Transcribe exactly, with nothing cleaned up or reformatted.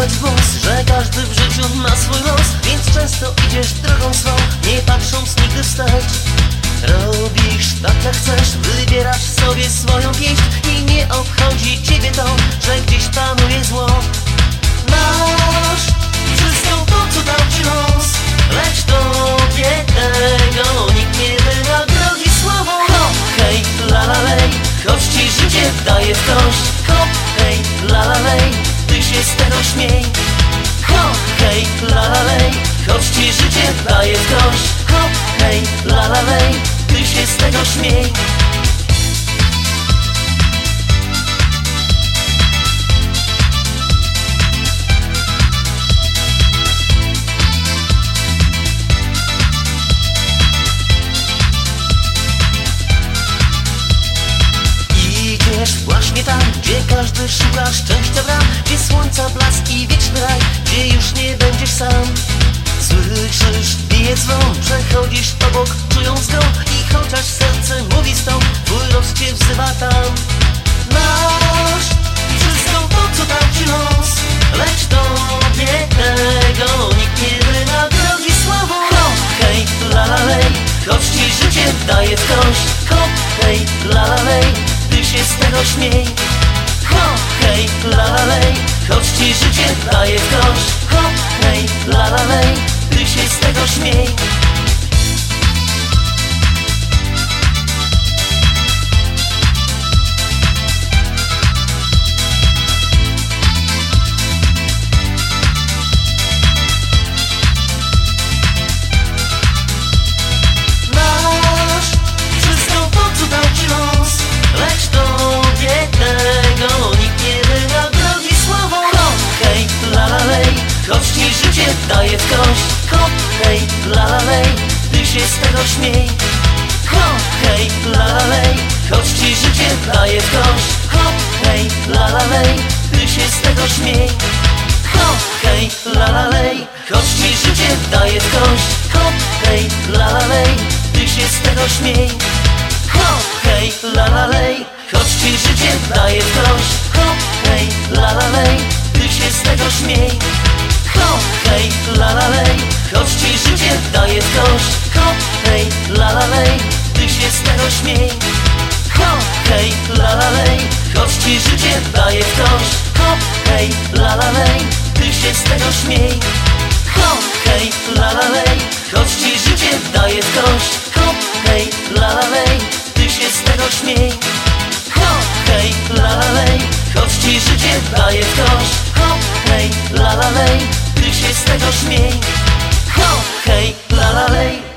wpakować w głos, że każdy w życiu ma swój los, więc często idziesz drogą swą, nie patrząc nigdy wstecz. Robisz tak jak chcesz, wybierasz sobie swoją pieśń i nie obchodzi ciebie to, że gdzieś panuje zło. Masz wszystko to, co dał ci los, lecz tobie tego nikt nie wynagrodzi słową. Hop, hej, la la lej, choć ci życie daje w kość. Hop, hej, la la lej, ty się z tego śmiej. Hop, hej, la la lej, choć ci życie daje w kość. Hop, hej, la la lej, ty się z tego śmiej. Właśnie tam, gdzie każdy szuka szczęścia bram, gdzie słońca blask i wieczny raj, gdzie już nie będziesz sam. Słyszysz, bije dzwon, przechodzisz obok, czując go, i chociaż serce mówi stąd, twój los cię wzywa tam. Masz wszystko to, co dał ci los, lecz tobie tego nikt nie wynagrodzi słową. Hop, hej, la la lej, choć ci życie daje w kość. Hop, hej, la la lej, ty się z tego śmiej. Hop, hej, la la lej, choć ci życie daje w kość. Hop, hej, la la lej, ty się z tego śmiej. Choć ci życie daje w kość. Hop, hej, la la lej, ty się z tego śmiej. Hop, hej, la la lej, choć ci życie daje w kość. Hop, hej, la la lej, ty się z tego śmiej. Hop, hej, la la lej, choć ci życie daje w kość. Hop, hej, la la lej, ty się z tego śmiej. Hop, hej, la la lej, choć ci życie daje w kość. Hop, hej, la la lej, ty się z tego śmiej. Hop, hej, la la lej, choć ci życie daje w kość. Hop, hej, la la lej, ty się z tego śmiej. Hop, hej, la la lej, choć ci życie daje w kość. Hop, hej, la la lej, ty się z tego śmiej. Hop, hej, la la lej, choć ci życie daje w kość. Hop, hej, la la lej, ty się z tego śmiej. Hop, hej, la la lej, choć ci życie daje w kość. Hop, hej, la la lej, ty się z tego śmiej. Hop, hej, la la lej.